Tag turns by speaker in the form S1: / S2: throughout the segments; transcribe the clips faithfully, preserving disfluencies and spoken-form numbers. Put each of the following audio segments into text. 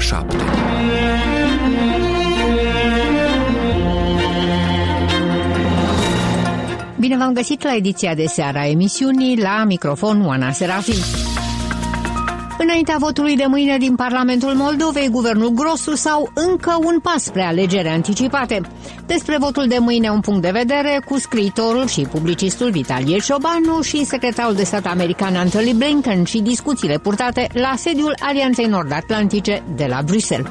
S1: șapte.
S2: Bine v-am găsit la ediția de seară a emisiunii, la microfon Oana Serafin. Înaintea votului de mâine din Parlamentul Moldovei, guvernul Grosu sau încă un pas spre alegeri anticipate. Despre votul de mâine un punct de vedere cu scriitorul și publicistul Vitalie Ciobanu și secretarul de stat american Antony Blinken și discuțiile purtate la sediul Alianței Nord-Atlantice de la Bruxelles.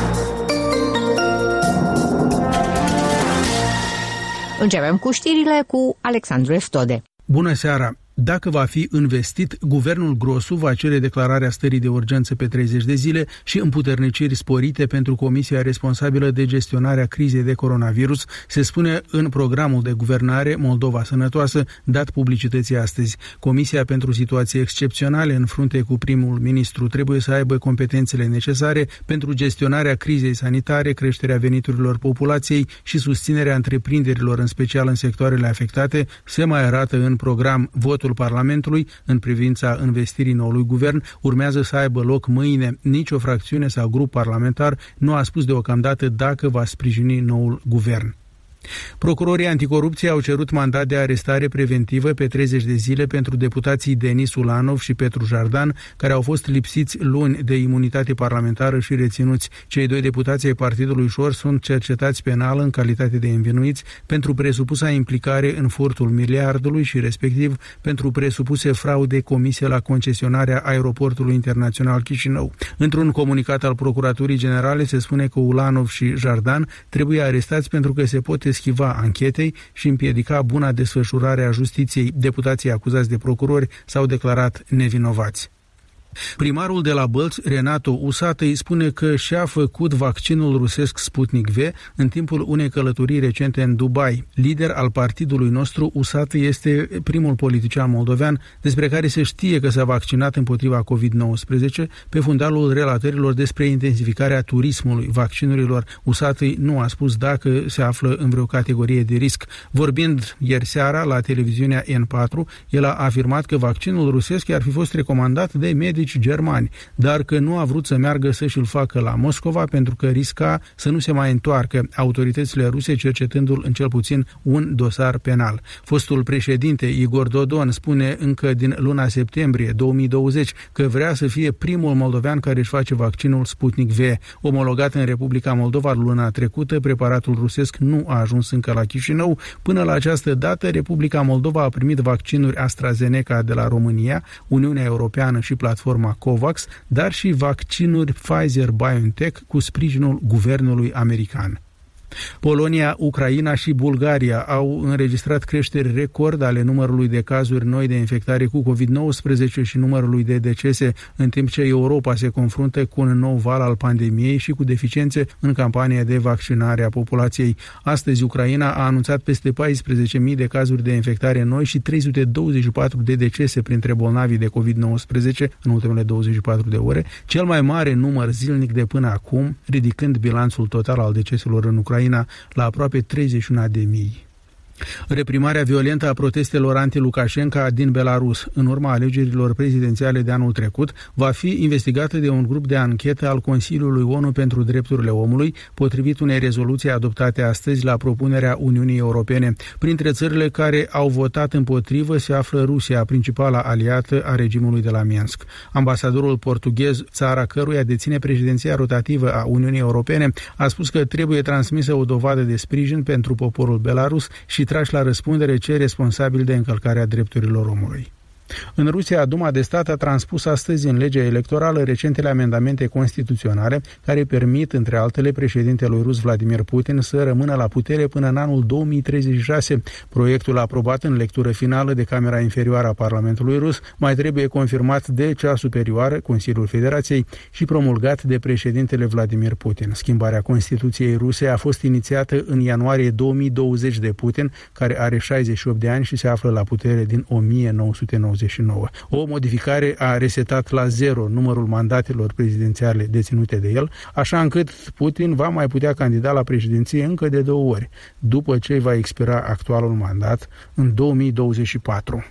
S2: Începem cu știrile cu Alexandru Eftode.
S3: Bună seara! Dacă va fi investit, guvernul Grosu va cere declararea stării de urgență pe treizeci de zile și împuterniciri sporite pentru comisia responsabilă de gestionarea crizei de coronavirus, se spune în programul de guvernare Moldova Sănătoasă, dat publicității astăzi. Comisia pentru situații excepționale în frunte cu primul ministru trebuie să aibă competențele necesare pentru gestionarea crizei sanitare, creșterea veniturilor populației și susținerea întreprinderilor, în special în sectoarele afectate, se mai arată în program. Votul Parlamentului în privința investirii noului guvern urmează să aibă loc mâine. Nici o fracțiune sau grup parlamentar nu a spus deocamdată dacă va sprijini noul guvern. Procurorii anticorupție au cerut mandat de arestare preventivă pe treizeci de zile pentru deputații Denis Ulanov și Petru Jardan, care au fost lipsiți luni de imunitate parlamentară și reținuți. Cei doi deputați ai Partidului Șor sunt cercetați penal în calitate de învinuiți pentru presupusa implicare în furtul miliardului și respectiv pentru presupuse fraude comise la concesionarea aeroportului internațional Chișinău. Într-un comunicat al Procuraturii Generale se spune că Ulanov și Jardan trebuie arestați pentru că se pot schiva anchetei și împiedica buna desfășurare a justiției. Deputații acuzați de procurori s-au declarat nevinovați. Primarul de la Bălți, Renato Usată, îi spune că și-a făcut vaccinul rusesc Sputnik V în timpul unei călătorii recente în Dubai. Lider al partidului nostru, Usată este primul politician moldovean despre care se știe că s-a vaccinat împotriva covid nouăsprezece pe fundalul relatărilor despre intensificarea turismului vaccinurilor. Usată nu a spus dacă se află în vreo categorie de risc. Vorbind ieri seara la televiziunea N patru, el a afirmat că vaccinul rusesc ar fi fost recomandat de medici germani, dar că nu a vrut să meargă să și-l facă la Moscova pentru că risca să nu se mai întoarcă, autoritățile ruse cercetându-l în cel puțin un dosar penal. Fostul președinte Igor Dodon spune încă din luna septembrie două mii douăzeci că vrea să fie primul moldovean care își face vaccinul Sputnik V. Omologat în Republica Moldova luna trecută, preparatul rusesc nu a ajuns încă la Chișinău. Până la această dată, Republica Moldova a primit vaccinuri AstraZeneca de la România, Uniunea Europeană și platforma COVAX, dar și vaccinuri Pfizer-BioNTech cu sprijinul guvernului american. Polonia, Ucraina și Bulgaria au înregistrat creșteri record ale numărului de cazuri noi de infectare cu covid nouăsprezece și numărului de decese, în timp ce Europa se confruntă cu un nou val al pandemiei și cu deficiențe în campania de vaccinare a populației. Astăzi, Ucraina a anunțat peste paisprezece mii de cazuri de infectare noi și trei sute douăzeci și patru de decese printre bolnavii de covid nouăsprezece în ultimele douăzeci și patru de ore, cel mai mare număr zilnic de până acum, ridicând bilanțul total al deceselor în Ucraina la aproape treizeci și unu de mii. Reprimarea violentă a protestelor anti-Lukashenko din Belarus în urma alegerilor prezidențiale de anul trecut va fi investigată de un grup de anchetă al Consiliului O N U pentru Drepturile Omului, potrivit unei rezoluții adoptate astăzi la propunerea Uniunii Europene. Printre țările care au votat împotrivă se află Rusia, principala aliată a regimului de la Minsk. Ambasadorul portughez, țara căruia deține președinția rotativă a Uniunii Europene, a spus că trebuie transmisă o dovadă de sprijin pentru poporul belarus și trași la răspundere cei responsabili de încălcarea drepturilor omului. În Rusia, Duma de Stat a transpus astăzi în legea electorală recentele amendamente constituționale care permit, între altele, președintelui rus Vladimir Putin să rămână la putere până în anul două mii treizeci și șase. Proiectul aprobat în lectură finală de Camera Inferioară a Parlamentului rus mai trebuie confirmat de cea superioară, Consiliul Federației, și promulgat de președintele Vladimir Putin. Schimbarea Constituției ruse a fost inițiată în ianuarie două mii douăzeci de Putin, care are șaizeci și opt de ani și se află la putere din o mie nouă sute nouăzeci și nouă. O modificare a resetat la zero numărul mandatelor prezidențiale deținute de el, așa încât Putin va mai putea candida la președinție încă de două ori, după ce va expira actualul mandat în două mii douăzeci și patru.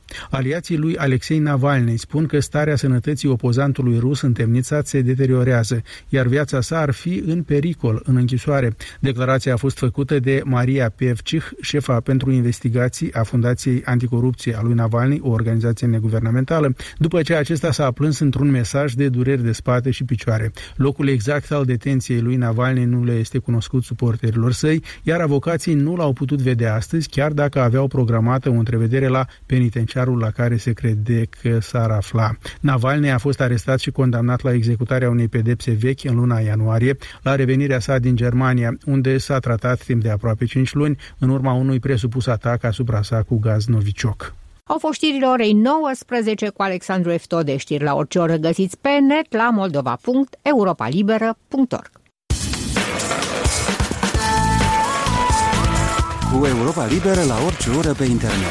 S3: Aliații lui Alexei Navalny spun că starea sănătății opozantului rus întemnițat se deteriorează, iar viața sa ar fi în pericol în închisoare. Declarația a fost făcută de Maria Pevcich, șefa pentru investigații a Fundației Anticorupție a lui Navalny, o organizație neguvernamentală, după ce acesta s-a plâns într-un mesaj de dureri de spate și picioare. Locul exact al detenției lui Navalny nu le este cunoscut suporterilor săi, iar avocații nu l-au putut vedea astăzi, chiar dacă aveau programată o întrevedere la penitenciarul la care se crede că s-ar afla. Navalny a fost arestat și condamnat la executarea unei pedepse vechi în luna ianuarie, la revenirea sa din Germania, unde s-a tratat timp de aproape cinci luni, în urma unui presupus atac asupra sa cu gaz novicioc.
S2: Au fost știrile orei nouăsprezece cu Alexandru Eftode. Știri la orice oră găsiți pe net la moldova punct europa liberă punct org.
S1: Cu Europa Liberă la orice oră pe internet.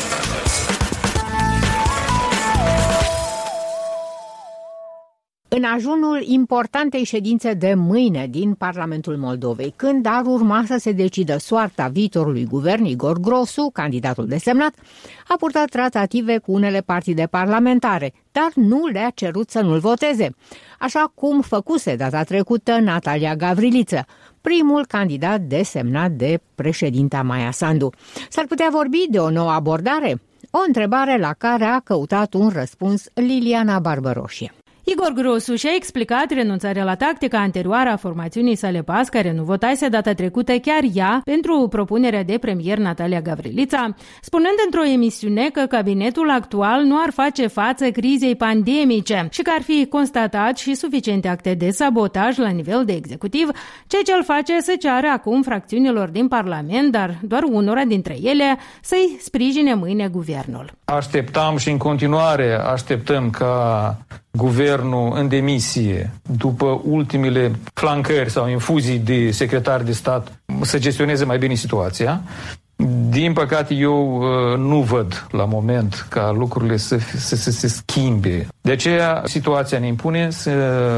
S2: În ajunul importantei ședințe de mâine din Parlamentul Moldovei, când ar urma să se decidă soarta viitorului guvern, Igor Grosu, candidatul desemnat, a purtat tratative cu unele partide parlamentare, dar nu le-a cerut să nu-l voteze, așa cum făcuse data trecută Natalia Gavriliță, primul candidat desemnat de președinta Maia Sandu. S-ar putea vorbi de o nouă abordare? O întrebare la care a căutat un răspuns Liliana Barbăroșie.
S4: Igor Grosu și-a explicat renunțarea la tactica anterioară a formațiunii sale PAS, care nu votase data trecută chiar ea pentru propunerea de premier Natalia Gavrilița, spunând într-o emisiune că cabinetul actual nu ar face față crizei pandemice și că ar fi constatat și suficiente acte de sabotaj la nivel de executiv, ceea ce îl face să ceară acum fracțiunilor din Parlament, dar doar unora dintre ele, să-i sprijine mâine guvernul.
S5: Așteptam și în continuare așteptăm ca guvernul în demisie, după ultimele flancări sau infuzii de secretari de stat, să gestioneze mai bine situația. Din păcate, eu nu văd la moment ca lucrurile să, să, să se schimbe. De aceea, situația ne impune să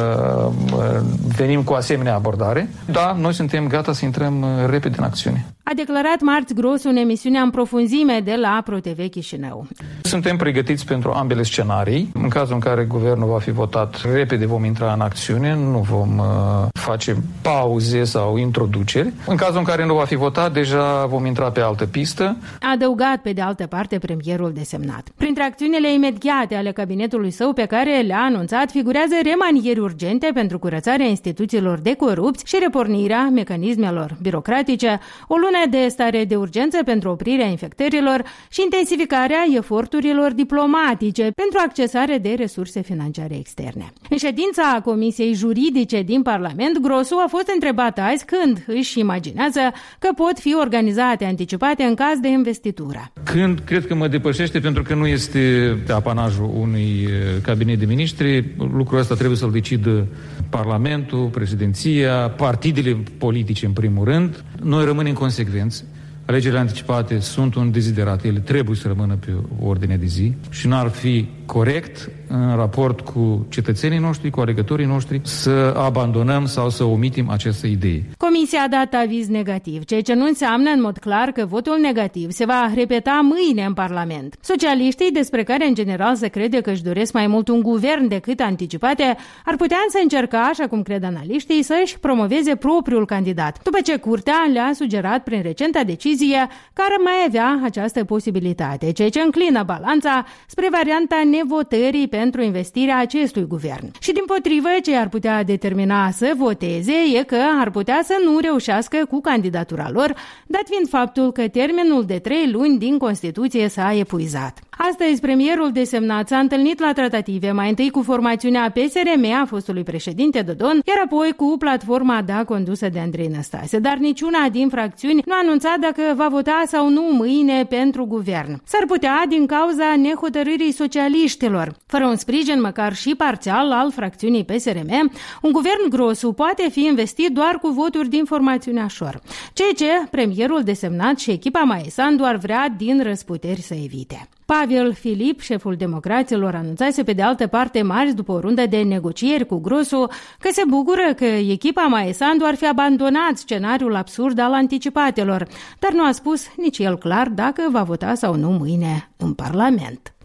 S5: venim cu asemenea abordare. Da, noi suntem gata să intrăm repede în acțiune.
S4: A declarat marți Grosu în emisiunea În profunzime de la ProTV Chișinău.
S5: Suntem pregătiți pentru ambele scenarii. În cazul în care guvernul va fi votat, repede vom intra în acțiune, nu vom uh, face pauze sau introduceri. În cazul în care nu va fi votat, deja vom intra pe altă pistă.
S4: A adăugat pe de altă parte premierul desemnat. Printre acțiunile imediate ale cabinetului său pe care le-a anunțat figurează remanieri urgente pentru curățarea instituțiilor de corupți și repornirea mecanismelor birocratice, o lună de stare de urgență pentru oprirea infectărilor și intensificarea eforturilor diplomatice pentru accesare de resurse financiare externe. În ședința Comisiei Juridice din Parlament, Grosu a fost întrebat azi când își imaginează că pot fi organizate anticipate în caz de investitură.
S5: Când cred că mă depășește, pentru că nu este apanajul unui cabinet de miniștri, lucrul ăsta trebuie să-l decidă Parlamentul, președinția, partidele politice în primul rând. Noi rămânem consecvenți. Alegerile anticipate sunt un deziderat, ele trebuie să rămână pe ordine de zi și nu ar fi corect în raport cu cetățenii noștri, cu alegătorii noștri, să abandonăm sau să omitem această idee.
S4: Comisia a dat aviz negativ, ceea ce nu înseamnă în mod clar că votul negativ se va repeta mâine în Parlament. Socialiștii, despre care în general se crede că își doresc mai mult un guvern decât anticipate, ar putea să încerca, așa cum cred analiștii, să-și promoveze propriul candidat, după ce Curtea le-a sugerat prin recenta decizie că ar mai avea această posibilitate, ceea ce înclină balanța spre varianta nevotării pentru investirea acestui guvern. Și dimpotrivă, ce ar putea determina să voteze e că ar putea să nu reușească cu candidatura lor, dat fiind faptul că termenul de trei luni din Constituție s-a epuizat. Astăzi, premierul desemnat s-a întâlnit la tratative, mai întâi cu formațiunea P S R M a fostului președinte Dodon, iar apoi cu platforma D A condusă de Andrei Năstase, dar niciuna din fracțiuni nu a anunțat dacă va vota sau nu mâine pentru guvern. S-ar putea din cauza nehotărârii socialiștilor. Fără un sprijin măcar și parțial al fracțiunii P S R M, un guvern Grosu poate fi investit doar cu voturi din formațiunea Șor, ceea ce premierul desemnat și echipa Maia Sandu ar vrea din răsputeri să evite. Pavel Filip, șeful democraților, anunțase pe de altă parte marți, după o rundă de negocieri cu Grosu, că se bucură că echipa Maia Sandu ar fi abandonat scenariul absurd al anticipatelor, dar nu a spus nici el clar dacă va vota sau nu mâine în Parlament.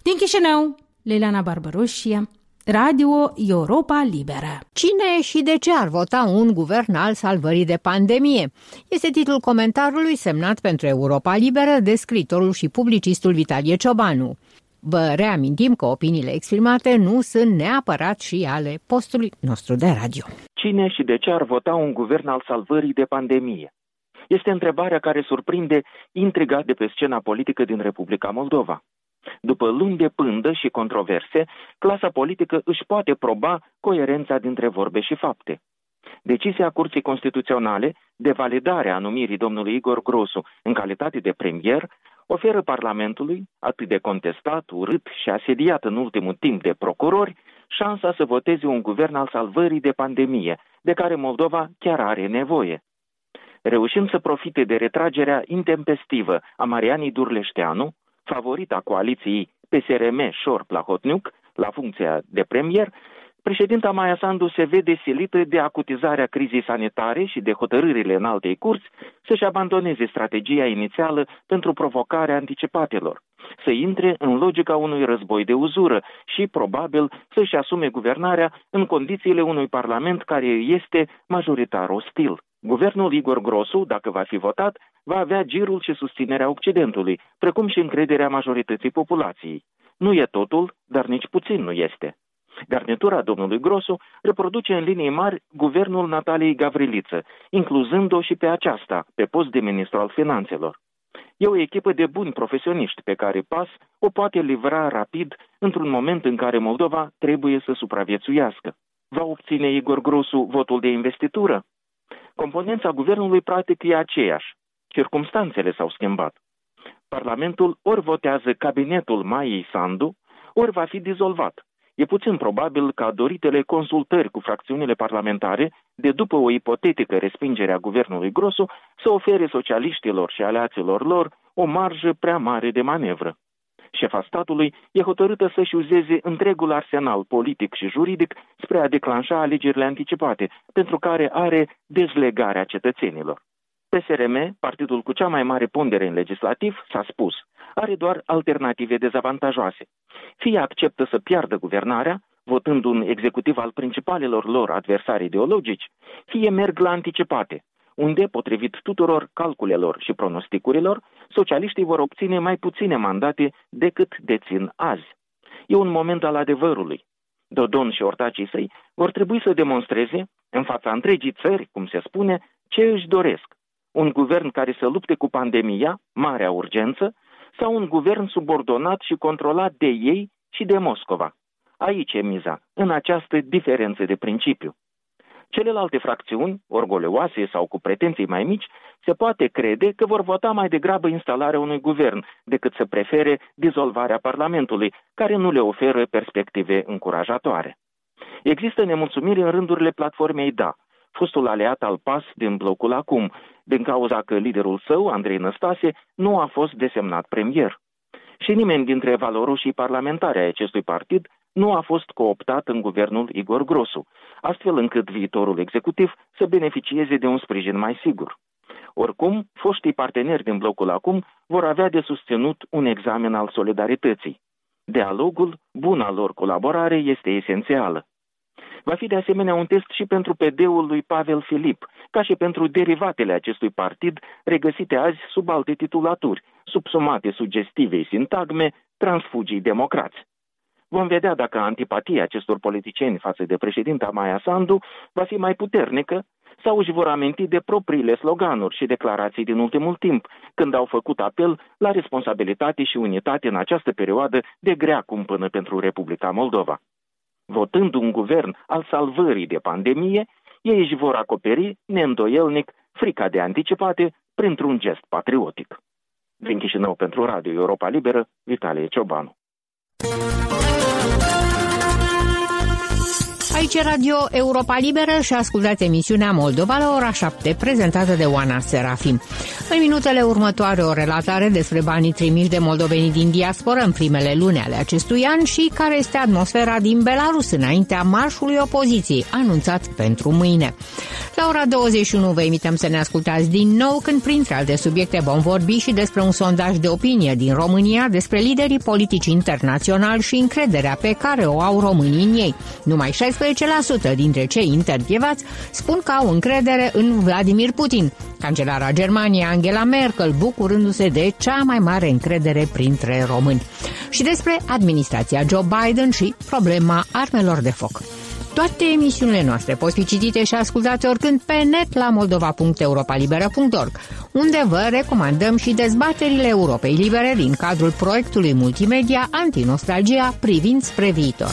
S4: Din Chișinău, Liliana Barbaroșie, Radio Europa Liberă.
S2: Cine și de ce ar vota un guvern al salvării de pandemie? Este titlul comentariului semnat pentru Europa Liberă de scriitorul și publicistul Vitalie Ciobanu. Vă reamintim că opiniile exprimate nu sunt neapărat și ale postului nostru de radio.
S6: Cine și de ce ar vota un guvern al salvării de pandemie? Este întrebarea care surprinde intriga de pe scena politică din Republica Moldova. După luni de pândă și controverse, clasa politică își poate proba coerența dintre vorbe și fapte. Decizia Curții Constituționale de validare a numirii domnului Igor Grosu în calitate de premier oferă Parlamentului, atât de contestat, urât și asediat în ultimul timp de procurori, șansa să voteze un guvern al salvării de pandemie, de care Moldova chiar are nevoie. Reușind să profite de retragerea intempestivă a Marianei Durleșteanu, favorita coaliției P S R M-Șor-Plahotniuc, la funcția de premier, președinta Maia Sandu se vede silită de acutizarea crizei sanitare și de hotărârile înaltei curți să-și abandoneze strategia inițială pentru provocarea anticipatelor, să intre în logica unui război de uzură și, probabil, să-și asume guvernarea în condițiile unui parlament care este majoritar ostil. Guvernul Igor Grosu, dacă va fi votat, va avea girul și susținerea Occidentului, precum și încrederea majorității populației. Nu e totul, dar nici puțin nu este. Garnitura domnului Grosu reproduce în linii mari guvernul Nataliei Gavriliță, incluzând-o și pe aceasta, pe post de ministru al finanțelor. E o echipă de buni profesioniști pe care P A S o poate livra rapid într-un moment în care Moldova trebuie să supraviețuiască. Va obține Igor Grosu votul de investitură? Componența guvernului practic e aceeași. Circumstanțele s-au schimbat. Parlamentul ori votează cabinetul Maiei Sandu, ori va fi dizolvat. E puțin probabil ca doritele consultări cu fracțiunile parlamentare, de după o ipotetică respingere a guvernului Grosu, să ofere socialiștilor și aliaților lor o marjă prea mare de manevră. Șefa statului e hotărâtă să-și uzeze întregul arsenal politic și juridic spre a declanșa alegerile anticipate, pentru care are dezlegarea cetățenilor. P S R M, partidul cu cea mai mare pondere în legislativ, s-a spus, are doar alternative dezavantajoase. Fie acceptă să piardă guvernarea, votând un executiv al principalelor lor adversari ideologici, fie merg la anticipate, unde, potrivit tuturor calculelor și pronosticurilor, socialiștii vor obține mai puține mandate decât dețin azi. E un moment al adevărului. Dodon și ortacii săi vor trebui să demonstreze, în fața întregii țări, cum se spune, ce își doresc. Un guvern care să lupte cu pandemia, marea urgență, sau un guvern subordonat și controlat de ei și de Moscova. Aici e miza, în această diferență de principiu. Celelalte fracțiuni, orgolioase sau cu pretenții mai mici, se poate crede că vor vota mai degrabă instalarea unui guvern decât să prefere dizolvarea Parlamentului, care nu le oferă perspective încurajatoare. Există nemulțumiri în rândurile platformei D A, fostul aliat al P A S din blocul Acum, din cauza că liderul său, Andrei Năstase, nu a fost desemnat premier. Și nimeni dintre valoroșii parlamentari ai acestui partid nu a fost cooptat în guvernul Igor Grosu, astfel încât viitorul executiv să beneficieze de un sprijin mai sigur. Oricum, foștii parteneri din blocul Acum vor avea de susținut un examen al solidarității. Dialogul, buna lor colaborare, este esențială. Va fi de asemenea un test și pentru P D-ul lui Pavel Filip, ca și pentru derivatele acestui partid regăsite azi sub alte titulaturi, subsumate sugestivei sintagme transfugii democrați. Vom vedea dacă antipatia acestor politicieni față de președinta Maia Sandu va fi mai puternică sau își vor aminti de propriile sloganuri și declarații din ultimul timp, când au făcut apel la responsabilitate și unitate în această perioadă de grea cumpănă pentru Republica Moldova. Votând un guvern al salvării de pandemie, ei își vor acoperi neîndoielnic frica de anticipate printr-un gest patriotic. Din Chișinău pentru Radio Europa Liberă, Vitalie Ciobanu.
S2: Aici Radio Europa Liberă și ascultați emisiunea Moldova la ora șapte, prezentată de Oana Serafim. În minutele următoare o relatare despre banii trimiși de moldovenii din diasporă în primele luni ale acestui an și care este atmosfera din Belarus înaintea marșului opoziției anunțat pentru mâine. La ora douăzeci și unu vă invităm să ne ascultați din nou când printre alte subiecte vom vorbi și despre un sondaj de opinie din România despre liderii politici internaționali și încrederea pe care o au românii în ei. Numai șaisprezece la sută dintre cei intervievați spun că au încredere în Vladimir Putin, cancelara Germaniei Angela Merkel, bucurându-se de cea mai mare încredere printre români. Și despre administrația Joe Biden și problema armelor de foc. Toate emisiunile noastre pot fi citite și ascultate oricând pe net la moldova punct europa liberă punct org, unde vă recomandăm și dezbaterile Europei Libere din cadrul proiectului multimedia Antinostalgia privind spre viitor.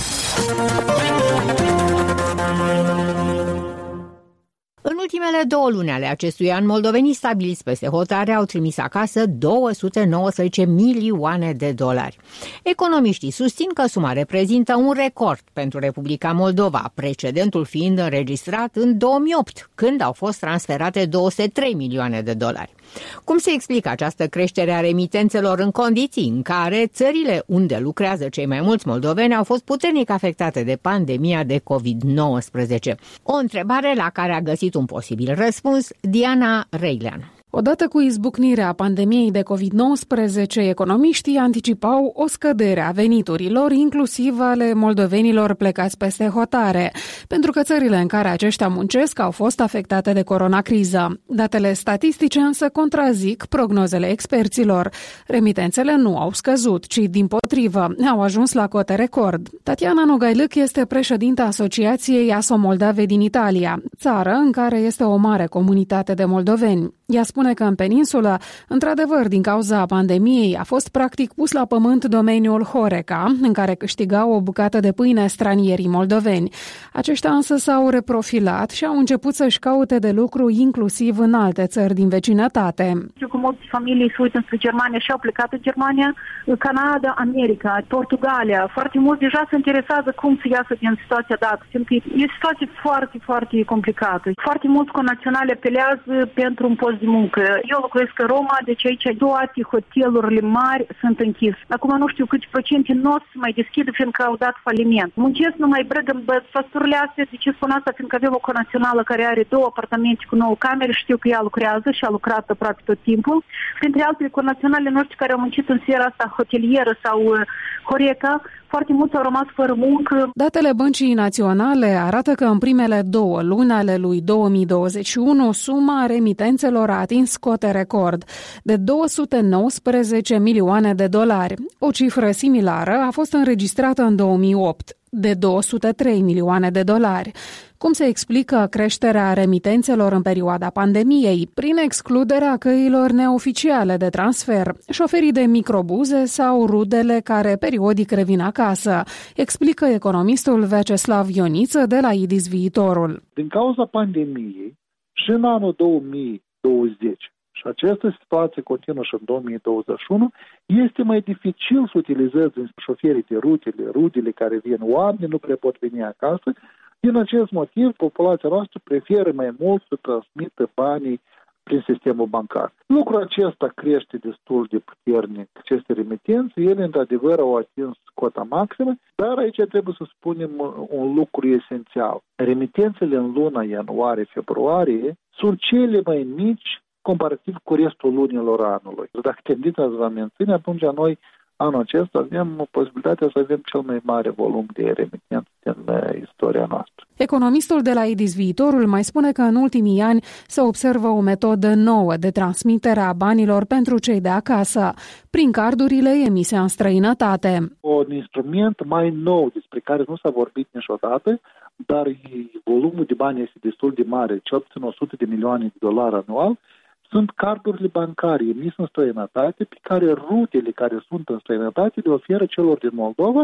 S2: În ultimele două luni ale acestui an, moldovenii stabiliți peste hotare au trimis acasă două sute nouăsprezece milioane de dolari. Economiștii susțin că suma reprezintă un record pentru Republica Moldova, precedentul fiind înregistrat în două mii opt, când au fost transferate două sute trei milioane de dolari. Cum se explică această creștere a remitențelor în condiții în care țările unde lucrează cei mai mulți moldoveni au fost puternic afectate de pandemia de covid nouăsprezece? O întrebare la care a găsit un posibil răspuns Diana Reilean.
S7: Odată cu izbucnirea pandemiei de covid nouăsprezece, economiștii anticipau o scădere a veniturilor, inclusiv ale moldovenilor plecați peste hotare, pentru că țările în care aceștia muncesc au fost afectate de coronacriză. Datele statistice însă contrazic prognozele experților. Remitențele nu au scăzut, ci dimpotrivă, au ajuns la cote record. Tatiana Nogailuc este președinta Asociației Asomoldave din Italia, țară în care este o mare comunitate de moldoveni. Ea spune că în peninsulă, într-adevăr, din cauza pandemiei, a fost practic pus la pământ domeniul Horeca, în care câștigau o bucată de pâine stranierii moldoveni. Aceștia însă s-au reprofilat și au început să-și caute de lucru inclusiv în alte țări din vecinătate.
S8: Știu că multe familii se uită spre Germania și au plecat în Germania, Canada, America, Portugalia. Foarte mulți deja se interesează cum să iasă din situația dată, fiindcă e o situație foarte, foarte complicată. Foarte mulți conaționali apelează pentru un post de muncă. Eu locuiesc în Roma, deci aici toate hotelurile mari sunt închise. Acum nu știu câte procente nu o să mai deschidă, fiindcă au dat faliment. Muncesc numai brăgăm făsturile astea, de ce spun asta? Fiindcă avem o conațională care are două apartamente cu nouă camere, știu că ea lucrează și a lucrat aproape tot timpul. Printre altele, conaționale noștri care au muncit în sfera asta hotelieră sau Horeca, foarte mulți au rămas fără muncă.
S7: Datele Băncii Naționale arată că în primele două luni ale lui două mii douăzeci și unu suma remitențelor a atins cote record de două sute nouăsprezece milioane de dolari. O cifră similară a fost înregistrată în două mii opt, de două sute trei milioane de dolari. Cum se explică creșterea remitențelor în perioada pandemiei? Prin excluderea căilor neoficiale de transfer, șoferii de microbuze sau rudele care periodic revin acasă, explică economistul Vyacheslav Ioniță de la I D I S Viitorul.
S9: Din cauza pandemiei și în anul două mii douăzeci și această situație continuă și în două mii douăzeci și unu, este mai dificil să utilizezi șoferii de rutele, rudele care vin, oameni nu prea pot veni acasă. Din acest motiv, populația noastră preferă mai mult să transmită banii prin sistemul bancar. Lucrul acesta crește destul de puternic. Aceste remitențe, ele într-adevăr au atins cota maximă, dar aici trebuie să spunem un lucru esențial. Remitențele în luna ianuarie-februarie sunt cele mai mici comparativ cu restul lunilor anului. Dacă tendința se va menține, atunci noi anul acesta avem posibilitatea să avem cel mai mare volum de remitențe din istoria noastră.
S7: Economistul de la I D I S Viitorul mai spune că în ultimii ani se observă o metodă nouă de transmitere a banilor pentru cei de acasă, prin cardurile emise în străinătate.
S9: Un instrument mai nou despre care nu s-a vorbit niciodată, dar volumul de bani este destul de mare, cel puțin o sută de milioane de dolari anual, sunt cardurile bancare emise în străinătate pe care rutele care sunt în străinătate le oferă celor din Moldova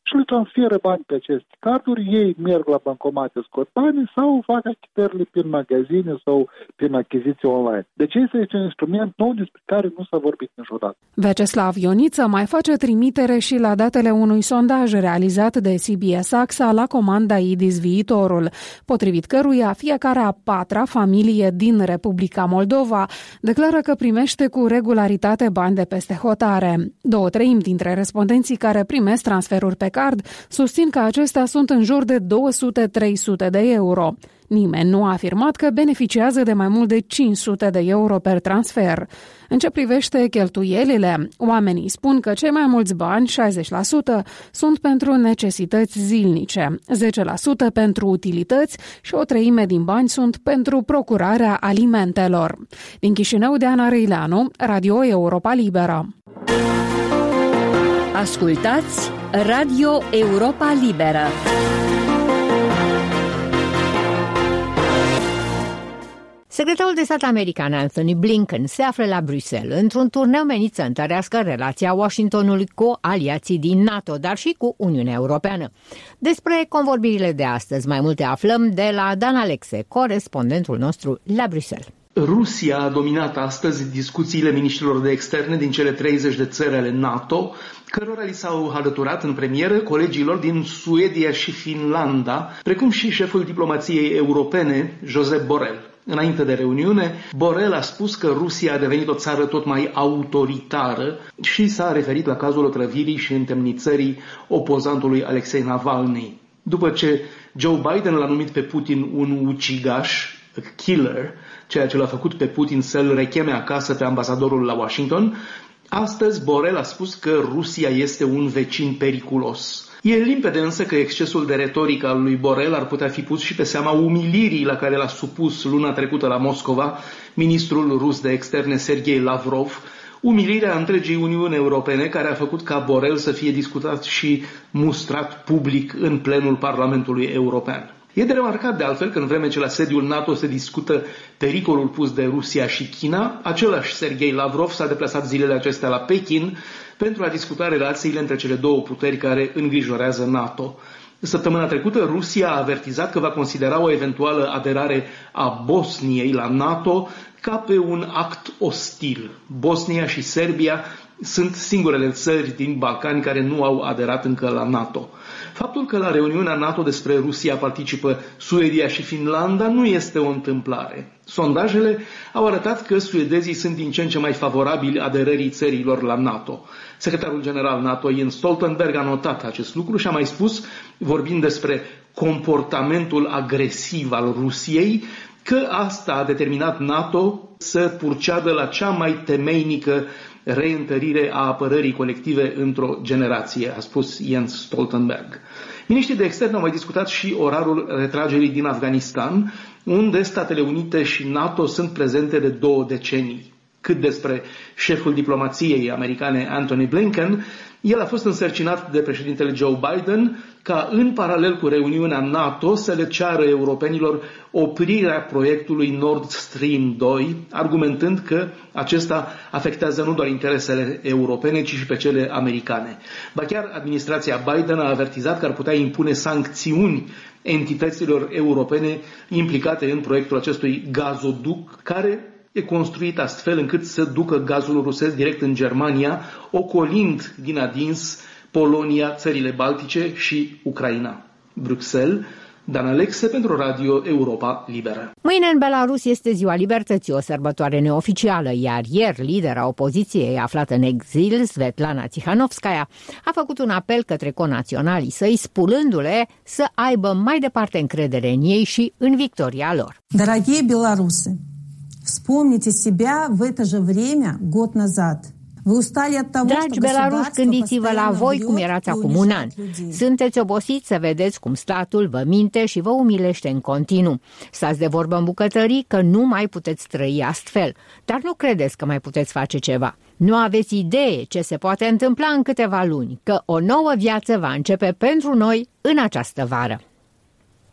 S9: și le transferă bani pe aceste carduri, ei merg la bancomate, scot bani sau fac achitările prin magazine sau prin achiziții online. Deci este un instrument nou despre care nu s-a vorbit niciodată.
S7: Vyacheslav Ioniță mai face trimitere și la datele unui sondaj realizat de C B S AXA la comanda I D I S Viitorul, potrivit căruia fiecare a patra familie din Republica Moldova declară că primește cu regularitate bani de peste hotare. Două treimi dintre respondenții care primesc transferuri pe card susțin că acestea sunt în jur de două sute - trei sute de euro. Nimeni nu a afirmat că beneficiază de mai mult de cinci sute de euro per transfer. În ce privește cheltuielile, oamenii spun că cei mai mulți bani, șaizeci la sută, sunt pentru necesități zilnice, zece la sută pentru utilități și o treime din bani sunt pentru procurarea alimentelor. Din Chișinău, Diana Răileanu, Radio Europa Liberă.
S10: Ascultați Radio Europa Liberă.
S2: Secretarul de stat american Anthony Blinken se află la Bruxelles într-un turneu menit să întărească relația Washingtonului cu aliații din NATO, dar și cu Uniunea Europeană. Despre convorbirile de astăzi mai multe aflăm de la Dan Alexe, corespondentul nostru la Bruxelles.
S11: Rusia a dominat astăzi discuțiile miniștrilor de externe din cele treizeci de țări ale NATO, cărora li s-au alăturat în premieră colegilor din Suedia și Finlanda, precum și șeful diplomației europene, Josep Borrell. Înainte de reuniune, Borrell a spus că Rusia a devenit o țară tot mai autoritară și s-a referit la cazul otrăvirii și întemnițării opozantului Alexei Navalny. După ce Joe Biden l-a numit pe Putin un ucigaș, a killer, ceea ce l-a făcut pe Putin să-l recheme acasă pe ambasadorul la Washington, astăzi Borrell a spus că Rusia este un vecin periculos. E limpede însă că excesul de retorică al lui Borrell ar putea fi pus și pe seama umilirii la care l-a supus luna trecută la Moscova ministrul rus de externe Sergei Lavrov, umilirea întregii Uniuni Europene care a făcut ca Borrell să fie discutat și mustrat public în plenul Parlamentului European. E de remarcat de altfel că în vreme ce la sediul NATO se discută pericolul pus de Rusia și China, același Sergei Lavrov s-a deplasat zilele acestea la Pekin pentru a discuta relațiile între cele două puteri care îngrijorează NATO. Săptămâna trecută, Rusia a avertizat că va considera o eventuală aderare a Bosniei la NATO ca pe un act ostil. Bosnia și Serbia sunt singurele țări din Balcani care nu au aderat încă la NATO. Faptul că la reuniunea NATO despre Rusia participă Suedia și Finlanda nu este o întâmplare. Sondajele au arătat că suedezii sunt din ce în ce mai favorabili aderării țărilor la NATO. Secretarul general NATO Jens Stoltenberg a notat acest lucru și a mai spus, vorbind despre comportamentul agresiv al Rusiei, că asta a determinat NATO să purceadă la cea mai temeinică reîntărire a apărării colective într-o generație, a spus Jens Stoltenberg. Miniștrii de externe au mai discutat și orarul retragerii din Afganistan, unde Statele Unite și NATO sunt prezente de două decenii. Cât despre șeful diplomației americane Anthony Blinken, el a fost însărcinat de președintele Joe Biden ca în paralel cu reuniunea NATO să le ceară europenilor oprirea proiectului Nord Stream doi, argumentând că acesta afectează nu doar interesele europene, ci și pe cele americane. Ba chiar administrația Biden a avertizat că ar putea impune sancțiuni entităților europene implicate în proiectul acestui gazoduc, care e construit astfel încât să ducă gazul rusesc direct în Germania, ocolind din adins Polonia, țările Baltice și Ucraina. Bruxelles, Dan Alexe pentru Radio Europa Liberă.
S2: Mâine în Belarus este Ziua Libertății, o sărbătoare neoficială, iar ieri lidera opoziției aflată în exil, Svetlana Tikhanovskaya, a făcut un apel către conaționalii săi, spulându-le să aibă mai departe încredere în ei și în victoria lor.
S12: Дорогие белорусы, вспомните себя в это же время год назад.
S2: Dragi belarus, gândiți-vă la voi cum erați acum un an. Sunteți obosiți să vedeți cum statul vă minte și vă umilește în continuu. Stați de vorbă în bucătării că nu mai puteți trăi astfel, dar nu credeți că mai puteți face ceva. Nu aveți idee ce se poate întâmpla în câteva luni, că o nouă viață va începe pentru noi în această vară.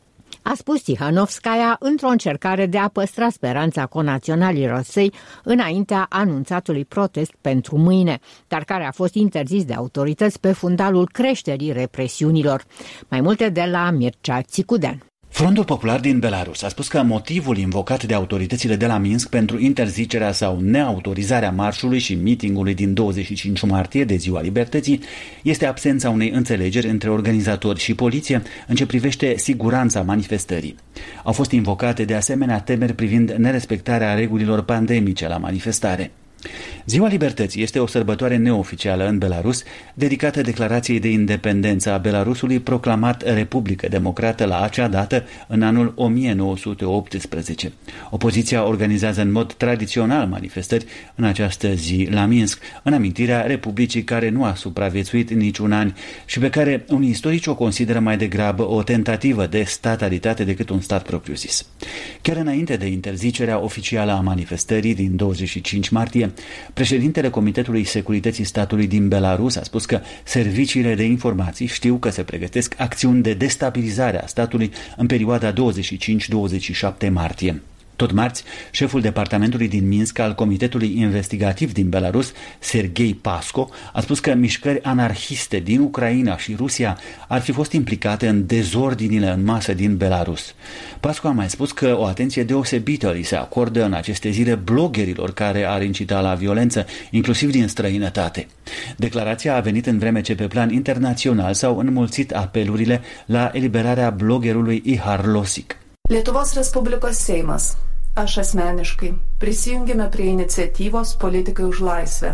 S2: a spus Tihanovskaya într-o încercare de a păstra speranța conaționalilor săi înaintea anunțatului protest pentru mâine, dar care a fost interzis de autorități pe fundalul creșterii represiunilor. Mai multe de la Mircea Țicudean.
S13: Frontul Popular din Belarus a spus că motivul invocat de autoritățile de la Minsk pentru interzicerea sau neautorizarea marșului și mitingului din douăzeci și cinci martie de Ziua Libertății este absența unei înțelegeri între organizatori și poliție în ce privește siguranța manifestării. Au fost invocate de asemenea temeri privind nerespectarea regulilor pandemice la manifestare. Ziua Libertății este o sărbătoare neoficială în Belarus, dedicată declarației de independență a Belarusului proclamat Republică Democrată la acea dată în anul o mie nouă sute optsprezece. Opoziția organizează în mod tradițional manifestări în această zi la Minsk, în amintirea Republicii care nu a supraviețuit niciun an și pe care unii istorici o consideră mai degrabă o tentativă de statalitate decât un stat propriu-zis. Chiar înainte de interzicerea oficială a manifestării din douăzeci și cinci martie, președintele Comitetului Securității Statului din Belarus a spus că serviciile de informații știu că se pregătesc acțiuni de destabilizare a statului în perioada douăzeci și cinci douăzeci și șapte martie. Tot marți, șeful departamentului din Minsk al Comitetului Investigativ din Belarus, Serghei Pasco, a spus că mișcări anarhiste din Ucraina și Rusia ar fi fost implicate în dezordinile în masă din Belarus. Pasco a mai spus că o atenție deosebită li se acordă în aceste zile bloggerilor care ar incita la violență, inclusiv din străinătate. Declarația a venit în vreme ce pe plan internațional s-au înmulțit apelurile la eliberarea bloggerului Ihar Losik.
S14: Lietuvos Respublikos Seimas, aš asmeniškai prisijungėme prie iniciatyvos Politikai už laisvę.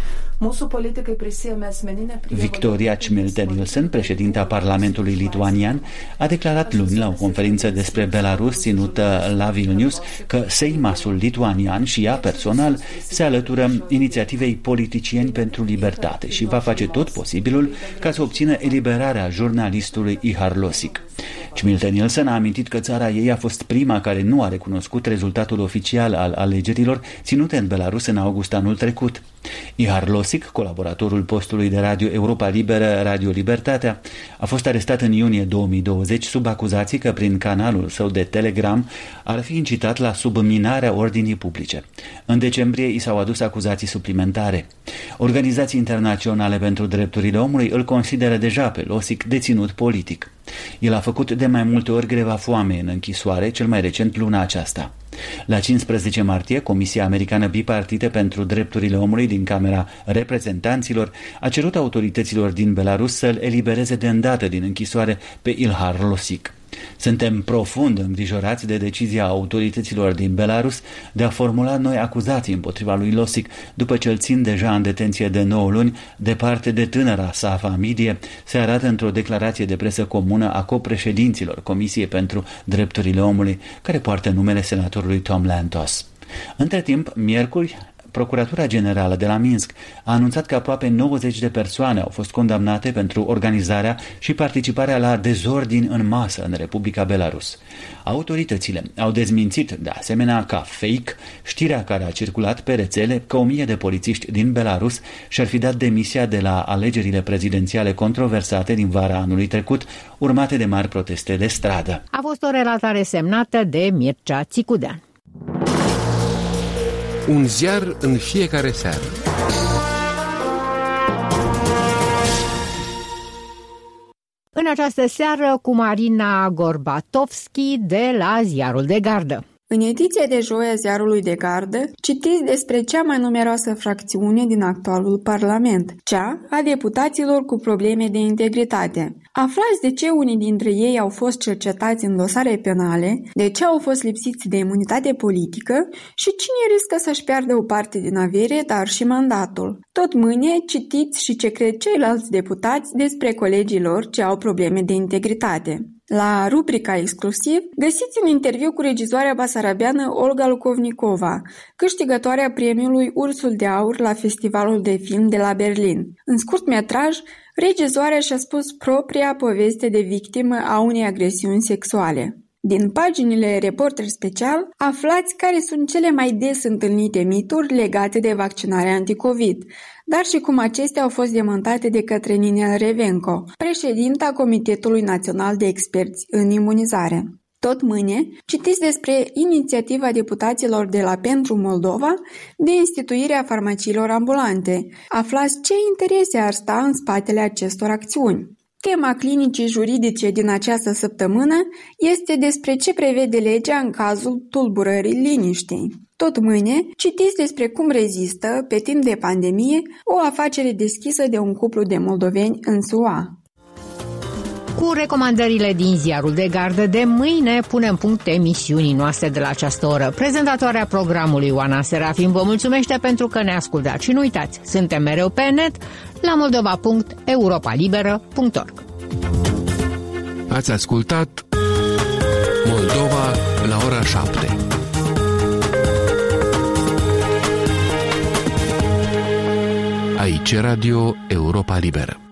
S14: Mūsų politikai prisiėmė asmeninę prievolę.
S13: Victoria Čmilte-Nilsen, președinta Parlamentului lituanian, a declarat luni la o conferință despre Belarus ținută la Vilnius că Seimasul lituanian și ea personal se alătură inițiativei Politicieni pentru Libertate și va face tot posibilul ca să obțină eliberarea jurnalistului Ihar Losik. Čmilte-Nilsen a amintit că țara ei a fost prima care nu a recunoscut rezultatul oficial al alegerilor ținute în Belarus în august anul trecut. Ihar Losik, colaboratorul postului de radio Europa Liberă, Radio Libertatea, a fost arestat în iunie două mii douăzeci sub acuzații că prin canalul său de Telegram ar fi incitat la subminarea ordinii publice. În decembrie i s-au adus acuzații suplimentare. Organizații internaționale pentru drepturile omului îl consideră deja pe Losik deținut politic. El a făcut de mai multe ori greva foamei în închisoare, cel mai recent luna aceasta. La cincisprezece martie, Comisia Americană Bipartită pentru Drepturile Omului din Camera Reprezentanților a cerut autorităților din Belarus să-l elibereze de îndată din închisoare pe Ihar Losik. Suntem profund îngrijorați de decizia autorităților din Belarus de a formula noi acuzații împotriva lui Losik, după ce îl țin deja în detenție de nouă luni, departe de tânăra sa familie, se arată într-o declarație de presă comună a copreședinților Comisiei pentru Drepturile Omului, care poartă numele senatorului Tom Lantos. Între timp, miercuri, Procuratura Generală de la Minsk a anunțat că aproape nouăzeci de persoane au fost condamnate pentru organizarea și participarea la dezordini în masă în Republica Belarus. Autoritățile au dezmințit de asemenea ca fake știrea care a circulat pe rețele că o mie de polițiști din Belarus și-ar fi dat demisia de la alegerile prezidențiale controversate din vara anului trecut, urmate de mari proteste de stradă.
S2: A fost o relatare semnată de Mircea Țicudean.
S15: Un ziar în fiecare seară.
S2: În această seară cu Marina Gorbatovski de la Ziarul de Gardă.
S16: În ediția de joi a Ziarului de Gardă, citiți despre cea mai numeroasă fracțiune din actualul Parlament, cea a deputaților cu probleme de integritate. Aflați de ce unii dintre ei au fost cercetați în dosare penale, de ce au fost lipsiți de imunitate politică și cine riscă să-și piardă o parte din avere, dar și mandatul. Tot mâine citiți și ce cred ceilalți deputați despre colegii lor ce au probleme de integritate. La rubrica exclusiv găsiți un interviu cu regizoarea basarabeană Olga Lukovnikova, câștigătoarea premiului Ursul de Aur la Festivalul de Film de la Berlin. În scurt metraj, regizoarea și-a spus propria poveste de victimă a unei agresiuni sexuale. Din paginile Reporter Special, aflați care sunt cele mai des întâlnite mituri legate de vaccinarea anticovid, dar și cum acestea au fost demontate de către Nina Revenco, președinta Comitetului Național de Experți în Imunizare. Tot mâine, citiți despre inițiativa deputaților de la Pentru Moldova de instituirea farmaciilor ambulante. Aflați ce interese ar sta în spatele acestor acțiuni. Tema clinicii juridice din această săptămână este despre ce prevede legea în cazul tulburării liniștii. Tot mâine, citiți despre cum rezistă, pe timp de pandemie, o afacere deschisă de un cuplu de moldoveni în S U A.
S2: Cu recomandările din Ziarul de Gardă de mâine punem punct emisiunii noastre de la această oră. Prezentatoarea programului Oana Serafin vă mulțumește pentru că ne ascultați și nu uitați, suntem mereu pe net la moldova punct europa liberă punct org.
S15: Ați ascultat Moldova la ora șapte. Aici Radio Europa Liberă.